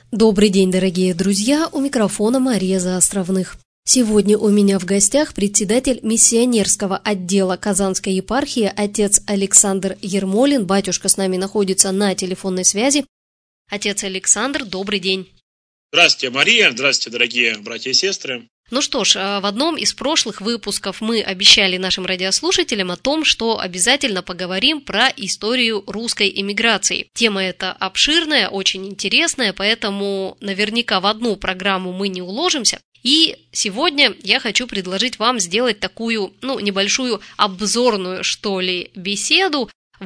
Добрый день, дорогие друзья, у микрофона Мария Заостровных. Сегодня у меня в гостях председатель миссионерского отдела Казанской епархии отец Александр Ермолин. Батюшка с нами находится на телефонной связи. Отец Александр, добрый день. Здравствуйте, Мария, здравствуйте, дорогие братья и сестры. Ну что ж, в одном из прошлых выпусков мы обещали нашим радиослушателям о том, что обязательно поговорим про историю русской эмиграции. Тема эта обширная, очень интересная, поэтому наверняка в одну программу мы не уложимся. И сегодня я хочу предложить вам сделать такую, небольшую обзорную, беседу.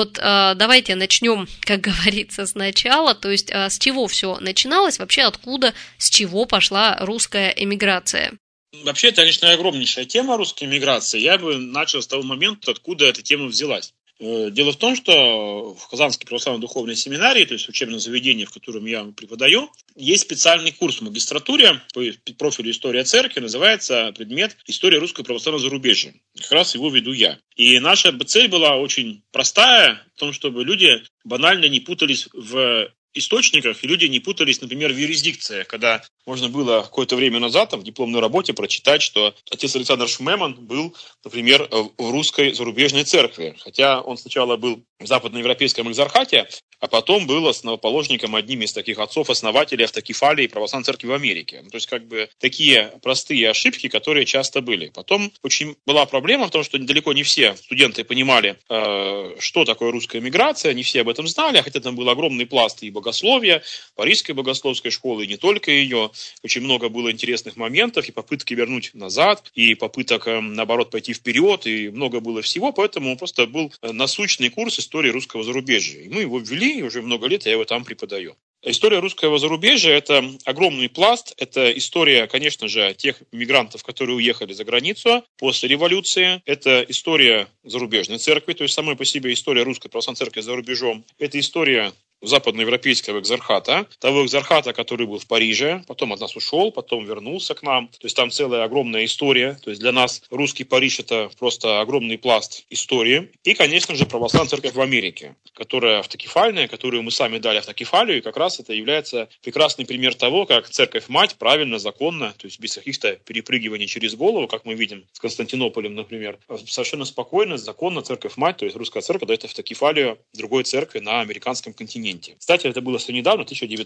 Давайте начнем, как говорится, сначала, то есть с чего все начиналось, вообще откуда, с чего пошла русская эмиграция. Вообще, это, конечно, огромнейшая тема русской эмиграции. Я бы начал с того момента, откуда эта тема взялась. Дело в том, что в Казанской православной духовной семинарии, то есть учебном заведении, в котором я преподаю, есть специальный курс в магистратуре по профилю «История церкви», называется предмет «История русского православного зарубежья». Как раз его веду я. И наша цель была очень простая, в том, чтобы люди банально не путались в источниках, и люди не путались, например, в юрисдикциях, когда можно было какое-то время назад в дипломной работе прочитать, что отец Александр Шмеман был, например, в русской зарубежной церкви, хотя он сначала был в западноевропейском экзархате, а потом был основоположником, одним из таких отцов-основателей автокефалии православной церкви в Америке. То есть, такие простые ошибки, которые часто были. Потом очень была проблема в том, что далеко не все студенты понимали, что такое русская эмиграция, не все об этом знали, хотя там был огромный пласт и богословия, Парижской богословской школы, и не только ее. Очень много было интересных моментов, и попытки вернуть назад, и попыток, наоборот, пойти вперед, и много было всего, поэтому просто был насущный курс истории русского зарубежья. И мы его ввели, и уже много лет я его там преподаю. История русского зарубежья – это огромный пласт, это история, конечно же, тех мигрантов, которые уехали за границу после революции, это история зарубежной церкви, то есть самой по себе история русской православной церкви за рубежом, это история западноевропейского экзархата, того экзархата, который был в Париже, потом от нас ушел, потом вернулся к нам. То есть там целая огромная история. То есть для нас русский Париж – это просто огромный пласт истории. И, конечно же, православная церковь в Америке, которая автокефальная, которую мы сами дали автокефалию, и как раз это является прекрасный пример того, как церковь-мать правильно, законно, то есть без каких-то перепрыгиваний через голову, как мы видим с Константинополем, например, совершенно спокойно, законно церковь-мать, то есть русская церковь дает автокефалию другой церкви на американском континенте. Кстати, это было совсем недавно,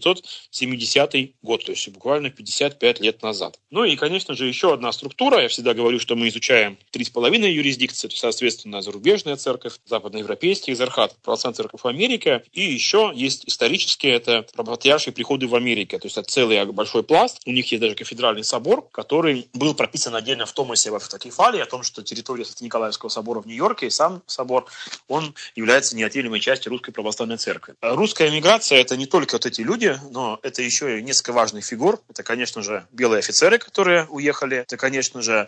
1970 год, то есть буквально 55 лет назад. Ну и, конечно же, еще одна структура. Я всегда говорю, что мы изучаем 3,5 юрисдикции, то есть, соответственно, зарубежная церковь, западноевропейский экзархат, православная церковь в Америке. И еще есть исторические, это патриаршие приходы в Америке. То есть это целый большой пласт. У них есть даже кафедральный собор, который был прописан отдельно в Томасе в автокефалии, о том, что территория Свято-Николаевского собора в Нью-Йорке и сам собор, он является неотъемлемой частью русской православной церкви. Русская эмиграция – это не только вот эти люди, но это еще и несколько важных фигур. Это, конечно же, белые офицеры, которые уехали. Это, конечно же,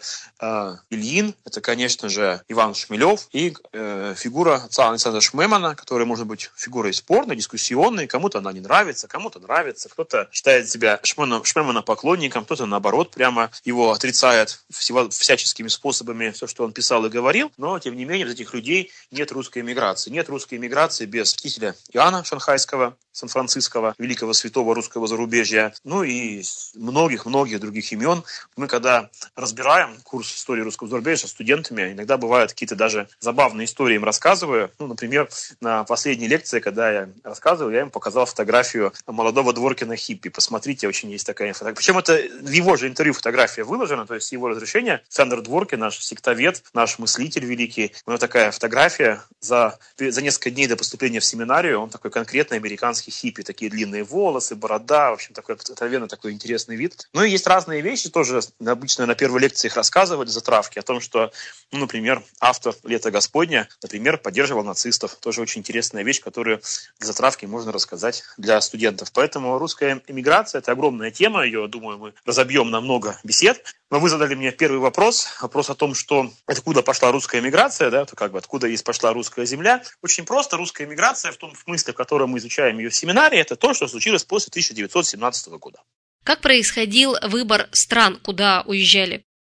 Ильин. Это, конечно же, Иван Шмелев. И фигура отца Александра Шмемана, которая может быть фигурой спорной, дискуссионной. Кому-то она не нравится, кому-то нравится. Кто-то считает себя Шмемана поклонником, кто-то, наоборот, прямо его отрицает всяческими способами все, что он писал и говорил. Но, тем не менее, из этих людей нет русской эмиграции. Нет русской эмиграции без святителя Иоанна Шанхайского, Сан-Франциского, великого святого русского зарубежья, ну и многих-многих других имен. Мы, когда разбираем курс истории русского зарубежья с студентами, иногда бывают какие-то даже забавные истории им рассказываю. Например, на последней лекции, когда я рассказывал, я им показал фотографию молодого Дворкина хиппи. Посмотрите, очень есть такая фотография. Причем это в его же интервью фотография выложена, то есть его разрешение. Александр Дворкин, наш сектовед, наш мыслитель великий. У него такая фотография за несколько дней до поступления в семинарию. Он такой конкретный американский хиппи, такие длинные волосы, борода, в общем, такой откровенно такой интересный вид. Ну и есть разные вещи, тоже обычно на первой лекции их рассказывали, затравки, о том, что, например, автор «Лето Господня», например, поддерживал нацистов. Тоже очень интересная вещь, которую для затравки можно рассказать для студентов. Поэтому русская эмиграция – это огромная тема, ее, думаю, мы разобьем на много бесед. Но вы задали мне первый вопрос о том, что откуда пошла русская эмиграция, да, то откуда есть пошла русская земля. Очень просто, русская эмиграция в том смысле, в котором мы изучаем ее в семинаре, это то, что случилось после 1917 года. Как происходил выбор стран, куда уезжали?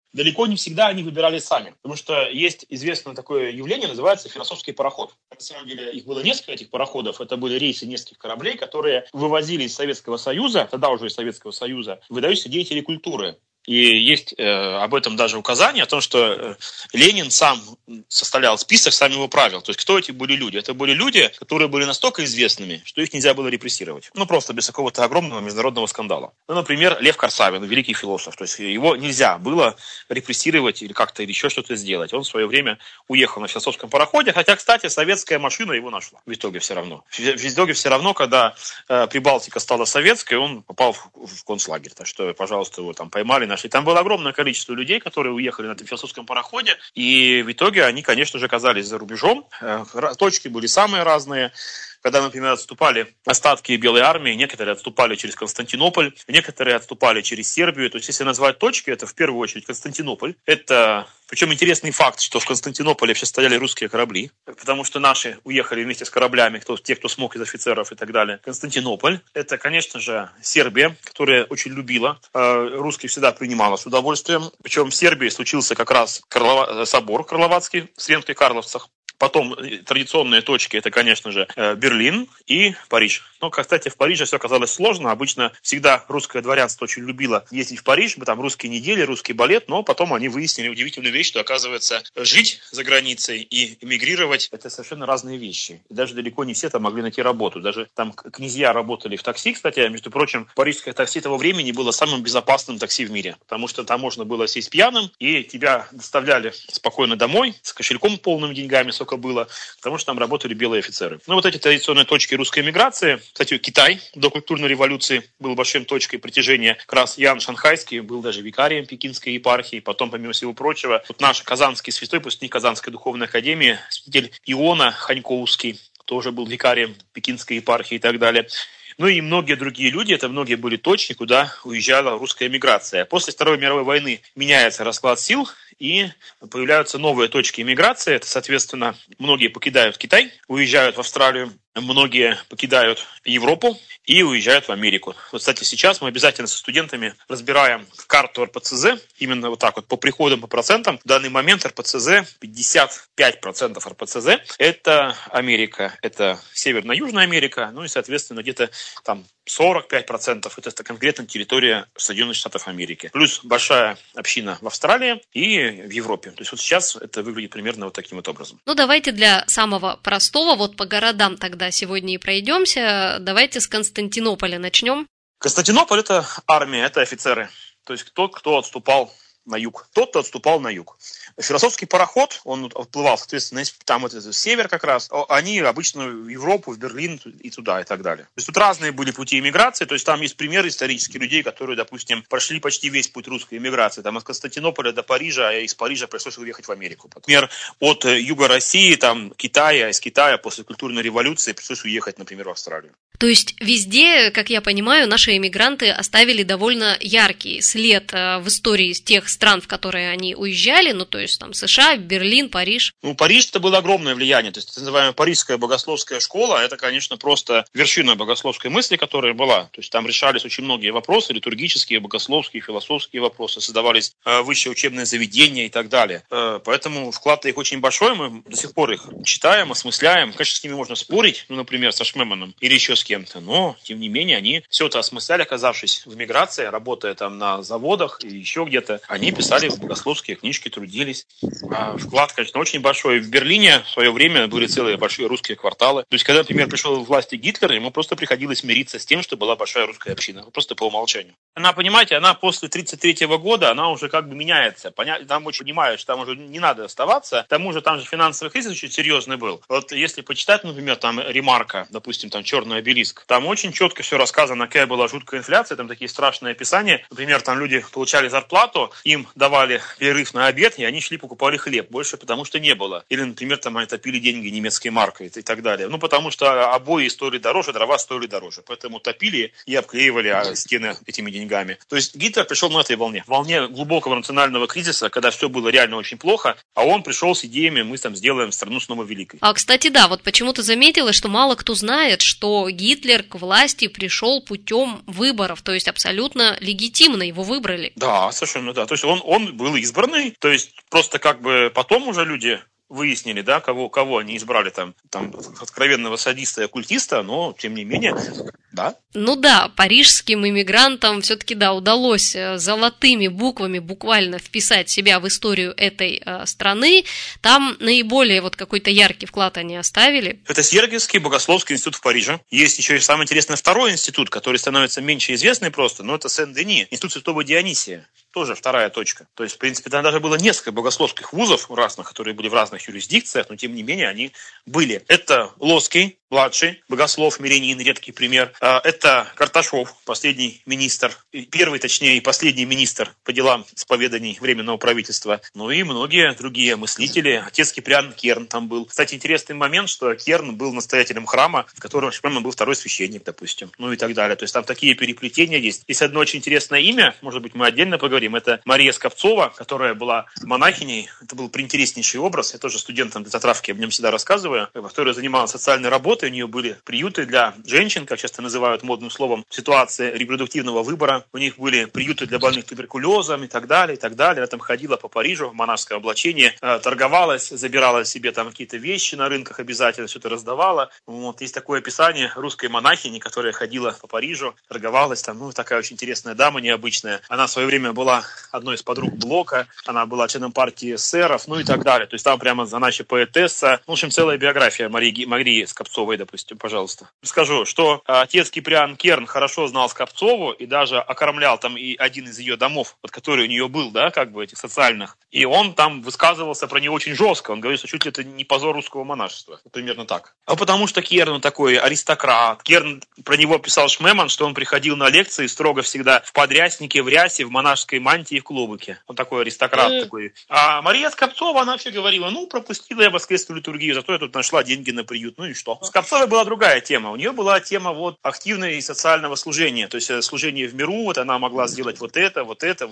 далеко не всегда они выбирали сами. Потому что есть известное такое явление, называется философский пароход. На самом деле их было несколько, этих пароходов. Это были рейсы нескольких кораблей, которые вывозили из Советского Союза, тогда уже из Советского Союза, выдающиеся деятели культуры. И есть об этом даже указание, о том, что Ленин сам составлял список, сам его правил. То есть, кто эти были люди? Это были люди, которые были настолько известными, что их нельзя было репрессировать. Ну, просто без какого-то огромного международного скандала. Ну, например, Лев Корсавин, великий философ. То есть, его нельзя было репрессировать или как-то или еще что-то сделать. Он в свое время уехал на философском пароходе, хотя, кстати, советская машина его нашла. В итоге все равно. В итоге все равно, когда Прибалтика стала советской, он попал в концлагерь. Так что, пожалуйста, его там поймали, нашли. Там было огромное количество людей, которые уехали на этом философском пароходе, и в итоге они, конечно же, оказались за рубежом. Точки были самые разные. Когда, например, отступали остатки Белой армии, некоторые отступали через Константинополь, некоторые отступали через Сербию. То есть, если назвать точки, это в первую очередь Константинополь. Это, причем интересный факт, что в Константинополе вообще стояли русские корабли, потому что наши уехали вместе с кораблями, те, кто смог из офицеров и так далее. Константинополь. Это, конечно же, Сербия, которая очень любила. Русских всегда принимала с удовольствием. Причем в Сербии случился как раз собор Карловацкий в Сренских Карловцах. Потом традиционные точки, это, конечно же, Берлин и Париж. Но, кстати, в Париже все оказалось сложно. Обычно всегда русское дворянство очень любило ездить в Париж, там русские недели, русский балет, но потом они выяснили удивительную вещь, что, оказывается, жить за границей и эмигрировать – это совершенно разные вещи. И даже далеко не все там могли найти работу. Даже там князья работали в такси, кстати, между прочим, парижское такси того времени было самым безопасным такси в мире, потому что там можно было сесть пьяным, и тебя доставляли спокойно домой с кошельком полным деньгами, было, потому что там работали белые офицеры. Ну, вот эти традиционные точки русской эмиграции. Кстати, Китай до культурной революции был большой точкой притяжения. Как раз Ян Шанхайский был даже викарием Пекинской епархии. Потом, помимо всего прочего, вот наш казанский святой, выпускник Казанской духовной академии, святитель Иона Ханьковский, тоже был викарием Пекинской епархии и так далее. Ну и многие другие люди, это многие были точки, куда уезжала русская эмиграция. После Второй мировой войны меняется расклад сил, и появляются новые точки эмиграции. Это, соответственно, многие покидают Китай, уезжают в Австралию, многие покидают Европу и уезжают в Америку. Вот, кстати, сейчас мы обязательно со студентами разбираем карту РПЦЗ, именно вот так вот, по приходам, по процентам. В данный момент РПЦЗ, 55% РПЦЗ – это Америка, это Северно-Южная Америка, ну и, соответственно, где-то там 45% это конкретно территория Соединенных Штатов Америки. Плюс большая община в Австралии и в Европе. То есть вот сейчас это выглядит примерно вот таким вот образом. Ну, давайте для самого простого, вот по городам тогда сегодня и пройдемся. Давайте с Константинополя начнем. Константинополь – это армия, это офицеры. То есть тот, кто отступал на юг. Тот, кто отступал на юг. Философский пароход, он отплывал, соответственно, там это север как раз, они обычно в Европу, в Берлин и туда, и так далее. То есть тут разные были пути эмиграции, то есть там есть примеры исторических людей, которые, допустим, прошли почти весь путь русской эмиграции, там от Константинополя до Парижа, а из Парижа пришлось уехать в Америку. Например, от юга России, там, Китая, из Китая после культурной революции пришлось уехать, например, в Австралию. То есть везде, как я понимаю, наши эмигранты оставили довольно яркий след в истории тех стран, в которые они уезжали, ну то есть там США, Берлин, Париж. Ну, Париж это было огромное влияние, то есть так называемая Парижская богословская школа, это, конечно, просто вершина богословской мысли, которая была, то есть там решались очень многие вопросы, литургические, богословские, философские вопросы, создавались высшие учебные заведения и так далее. Поэтому вклад их очень большой, мы до сих пор их читаем, осмысляем, конечно, с ними можно спорить, ну, например, со Шмеманом или еще с кем-то, но, тем не менее, они все это осмысляли, оказавшись в эмиграции, работая там на заводах и еще где-то, они писали богословские книжки, трудились. Вклад, конечно, очень большой. В Берлине в свое время были целые большие русские кварталы. То есть, когда, например, пришел к власти Гитлер, ему просто приходилось мириться с тем, что была большая русская община. Просто по умолчанию. Она, понимаете, она после 1933 года, она уже как бы меняется. Там очень понимают, что там уже не надо оставаться. К тому же там же финансовый кризис очень серьезный был. Вот если почитать, например, там Ремарка, допустим, там «Черный обелиск», там очень четко все сказано, какая была жуткая инфляция, там такие страшные описания. Например, там люди получали зарплату, им давали перерыв на обед, и они шли покупали хлеб. Больше потому что не было. Или, например, там они топили деньги немецкой маркой и так далее. Ну, потому что обои стоили дороже, дрова стоили дороже. Поэтому топили и обклеивали стены этими деньгами. То есть Гитлер пришел на этой волне глубокого национального кризиса, когда все было реально очень плохо, а он пришел с идеями, мы там сделаем страну снова великой. А, кстати, да, вот почему-то заметила, что мало кто знает, что Гитлер к власти пришел путем выборов, то есть абсолютно легитимно его выбрали. Да, совершенно да. То есть он был избранный, то есть просто как бы потом уже люди выяснили, да, кого они избрали, там откровенного садиста и оккультиста, но тем не менее, да. Ну да, парижским иммигрантам все-таки, да, удалось золотыми буквами буквально вписать себя в историю этой страны. Там наиболее вот какой-то яркий вклад они оставили. Это Сергиевский богословский институт в Париже. Есть еще и самый интересный второй институт, который становится меньше известный просто, но это Сен-Дени, институт Святого Дионисия. Тоже вторая точка. То есть, в принципе, там даже было несколько богословских вузов разных, которые были в разных юрисдикциях, но тем не менее они были. Это Лоский, младший богослов, мирянин, редкий пример. Это Карташов, последний министр, первый, точнее, и последний министр по делам исповеданий Временного правительства. Ну и многие другие мыслители. Отец Киприан Керн там был. Кстати, интересный момент, что Керн был настоятелем храма, в котором Шпемен был второй священник, допустим. Ну и так далее. То есть там такие переплетения есть. Есть одно очень интересное имя, может быть, мы отдельно поговорим. Это Мария Скопцова, которая была монахиней. Это был приинтереснейший образ. Я тоже студентам Татравки об нем всегда рассказываю. Которая занималась социальной работой. У нее были приюты для женщин, как часто называют модным словом, ситуация репродуктивного выбора. У них были приюты для больных туберкулезом и так далее, и так далее. Она там ходила по Парижу в монашеское облачение, торговалась, забирала себе там какие-то вещи на рынках обязательно, все это раздавала. Вот. Есть такое описание русской монахини, которая ходила по Парижу, торговалась там. Ну, такая очень интересная дама, необычная. Она в свое время была одной из подруг Блока, она была членом партии эсеров, ну и так далее. То есть там прямо она еще поэтесса. В общем, целая биография Марии Скопцовой, допустим, пожалуйста. Скажу, что отец Киприан Керн хорошо знал Скопцову и даже окормлял там и один из ее домов, вот который у нее был, да, как бы этих социальных. И он там высказывался про нее очень жестко. Он говорит, что чуть ли это не позор русского монашества. Примерно так. А потому что Керн он такой аристократ. Керн про него писал Шмеман, что он приходил на лекции строго всегда в подряснике, в рясе, в монашеской мантии и в клобуке. Он такой аристократ такой. А Мария Скопцова, она вообще говорила, ну, пропустила я воскресную литургию, зато я тут нашла деньги на приют. Ну и что? У Скопцовой была другая тема. У нее была тема вот активного и социального служения. То есть служение в миру, вот она могла сделать вот это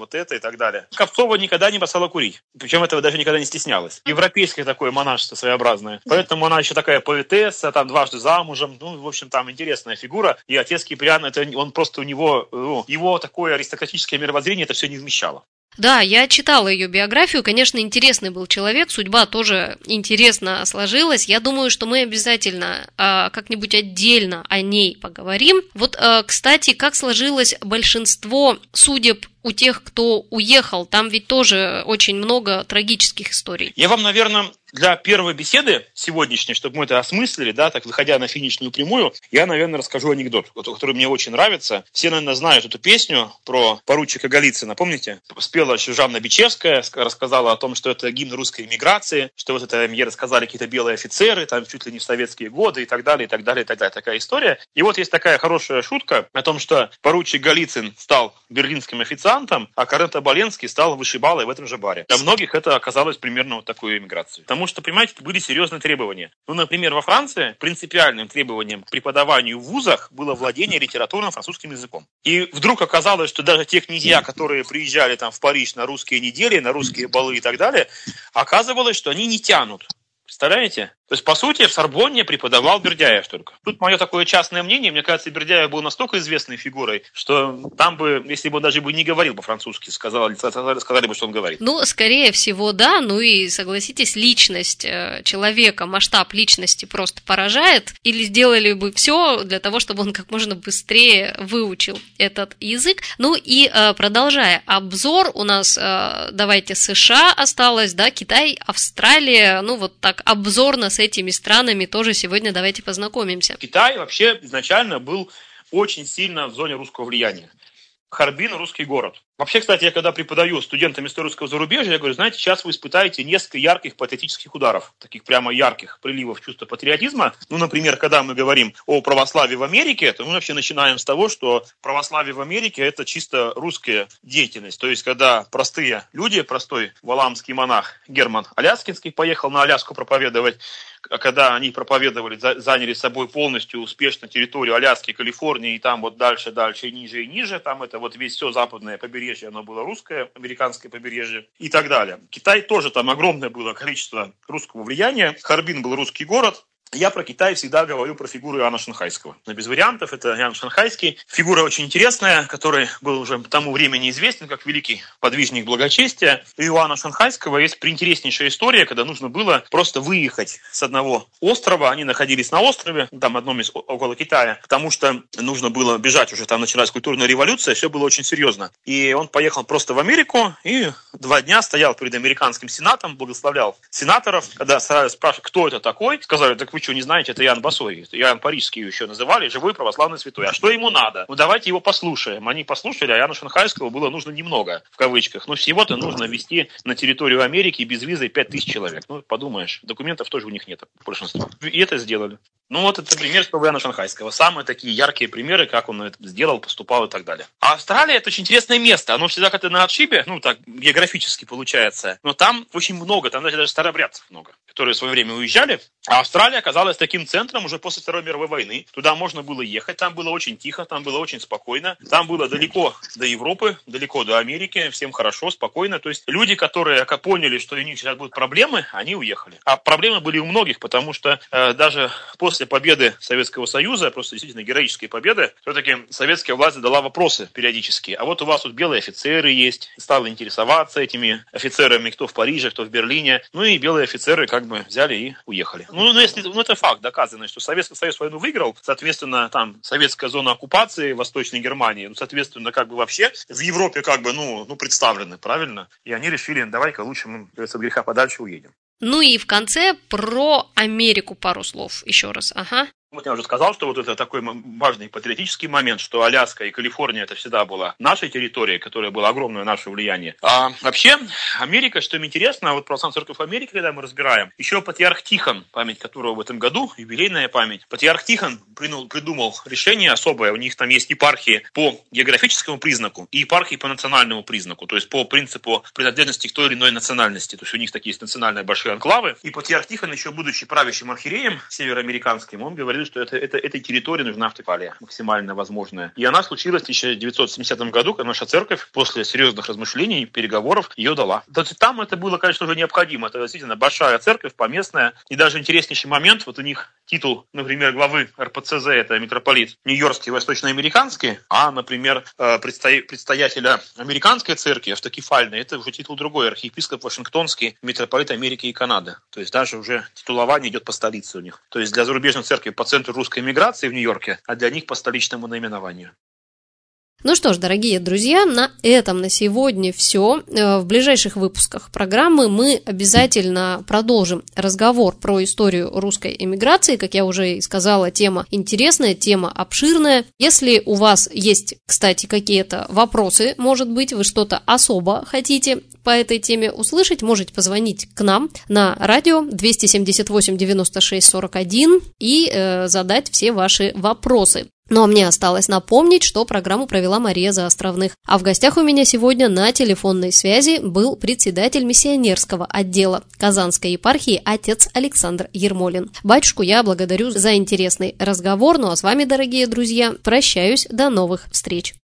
и так далее. Скопцова никогда не бросала курить. Причем этого даже никогда не стеснялась. Европейское такое монашество своеобразное. Поэтому она еще такая поэтесса, там дважды замужем. Ну, в общем, там интересная фигура. И отец Киприан, это он просто у него, его такое аристократическое мировоззрение это все не вмещало. Да, я читала ее биографию, конечно, интересный был человек, судьба тоже интересно сложилась. Я думаю, что мы обязательно как-нибудь отдельно о ней поговорим. Вот, кстати, как сложилось большинство судеб у тех, кто уехал? Там ведь тоже очень много трагических историй. Я вам, наверное, для первой беседы сегодняшней, чтобы мы это осмыслили, да, так выходя на финишную прямую, я, наверное, расскажу анекдот, который мне очень нравится. Все, наверное, знают эту песню про поручика Голицына, помните? Спела еще Жанна Бичевская, рассказала о том, что это гимн русской эмиграции, что вот это ей рассказали какие-то белые офицеры, там чуть ли не в советские годы и так далее, и так далее, и так далее. Такая история. И вот есть такая хорошая шутка о том, что поручик Голицын стал берлинским официантом, а Карен-Табаленский стал вышибалой в этом же баре. Для многих это оказалось примерно вот такой эмиграцией. Потому что, понимаете, были серьезные требования. Ну, например, во Франции принципиальным требованием к преподаванию в вузах было владение литературным французским языком. И вдруг оказалось, что даже те князья, которые приезжали там в Париж на русские недели, на русские балы и так далее, оказывалось, что они не тянут. Представляете? То есть, по сути, в Сорбонне преподавал Бердяев только. Тут мое такое частное мнение. Мне кажется, Бердяев был настолько известной фигурой, что там бы, если бы он даже бы не говорил по-французски, сказали бы, что он говорит. Ну, скорее всего, да. Ну и, согласитесь, личность человека, масштаб личности просто поражает. Или сделали бы все для того, чтобы он как можно быстрее выучил этот язык. Ну и продолжая обзор, у нас, давайте, США осталось, да, Китай, Австралия, ну вот так обзорно с этими странами тоже сегодня давайте познакомимся. Китай вообще изначально был очень сильно в зоне русского влияния. Харбин – русский город. Вообще, кстати, я когда преподаю студентам истории русского зарубежья, я говорю, знаете, сейчас вы испытаете несколько ярких патриотических ударов, таких прямо ярких приливов чувства патриотизма. Ну, например, когда мы говорим о православии в Америке, то мы вообще начинаем с того, что православие в Америке – это чисто русская деятельность. То есть, когда простые люди, простой валамский монах Герман Аляскинский поехал на Аляску проповедовать, когда они проповедовали, заняли с собой полностью успешно территорию Аляски, Калифорнии, и там вот дальше, и ниже, там это вот весь все западное побережье, оно было русское, американское побережье и так далее. Китай тоже, там огромное было количество русского влияния, Харбин был русский город. Я про Китай всегда говорю про фигуру Иоанна Шанхайского. Но без вариантов, это Иоанн Шанхайский. Фигура очень интересная, который был уже к тому времени известен как великий подвижник благочестия. У Иоанна Шанхайского есть приинтереснейшая история, когда нужно было просто выехать с одного острова. Они находились на острове, там одном из около Китая, потому что нужно было бежать, уже там началась культурная революция, все было очень серьезно. И он поехал просто в Америку и 2 дня стоял перед американским сенатом, благословлял сенаторов. Когда спрашивали, кто это такой, сказали, так вы что, не знаете, это Иоанн Босой, Иоанн Парижский еще называли, живой православный святой. А что ему надо? Ну, давайте его послушаем. Они послушали, а Иоанна Шанхайского было нужно немного, в кавычках. Но всего-то нужно ввести на территорию Америки без визы 5000 человек. Ну, подумаешь, документов тоже у них нет, большинства. И это сделали. Ну, вот это пример Иоанна Шанхайского. Самые такие яркие примеры, как он это сделал, поступал и так далее. А Австралия – это очень интересное место. Оно всегда как-то на отшибе, ну, так, географически получается. Но там очень много, там даже старообрядцев много, которые в свое время уезжали. А Австралия оказалась таким центром уже после Второй мировой войны. Туда можно было ехать, там было очень тихо, там было очень спокойно. Там было далеко до Европы, далеко до Америки, всем хорошо, спокойно. То есть люди, которые поняли, что у них сейчас будут проблемы, они уехали. А проблемы были у многих, потому что даже после победы Советского Союза, просто действительно героической победы, все-таки советская власть задала вопросы периодически. А вот у вас тут белые офицеры есть, стал интересоваться этими офицерами, кто в Париже, кто в Берлине. Ну и белые офицеры как бы взяли и уехали. Ну, это факт доказанный, что Советский Союз войну выиграл, соответственно, там советская зона оккупации Восточной Германии, ну, соответственно, как бы вообще в Европе как бы, ну представлены, правильно? И они решили, давай-ка лучше мы, от греха подальше уедем. Ну и в конце про Америку пару слов еще раз, ага. Вот я уже сказал, что вот это такой важный патриотический момент, что Аляска и Калифорния это всегда была нашей территорией, которая была огромное наше влияние. А вообще, Америка, что им интересно, вот православная церковь Америки, когда мы разбираем, еще патриарх Тихон, память которого в этом году, юбилейная память, патриарх Тихон придумал решение особое, у них там есть епархии по географическому признаку и епархии по национальному признаку, то есть по принципу принадлежности к той или иной национальности, то есть у них такие есть национальные большие анклавы, и патриарх Тихон, еще будучи правящим архиереем североамериканским, он говорил, что этой территории нужна автокефалия максимально возможная. И она случилась в 1970 году, когда наша церковь после серьезных размышлений, переговоров ее дала. То есть там это было, конечно, уже необходимо. Это действительно большая церковь, поместная. И даже интереснейший момент, вот у них титул, например, главы РПЦЗ, это митрополит Нью-Йоркский, Восточноамериканский, а, например, предстоятеля американской церкви, автокефальной, это уже титул другой, архиепископ Вашингтонский, митрополит Америки и Канады. То есть даже уже титулование идет по столице у них. То есть для зарубежной церкви по центру русской миграции в Нью-Йорке, а для них по столичному наименованию. Ну что ж, дорогие друзья, на этом на сегодня все. В ближайших выпусках программы мы обязательно продолжим разговор про историю русской эмиграции. Как я уже и сказала, тема интересная, тема обширная. Если у вас есть, кстати, какие-то вопросы, может быть, вы что-то особо хотите по этой теме услышать, можете позвонить к нам на радио 278 96 41 и задать все ваши вопросы. Ну а мне осталось напомнить, что программу провела Мария Заостровных. А в гостях у меня сегодня на телефонной связи был председатель миссионерского отдела Казанской епархии отец Александр Ермолин. Батюшку я благодарю за интересный разговор. Ну а с вами, дорогие друзья, прощаюсь. До новых встреч.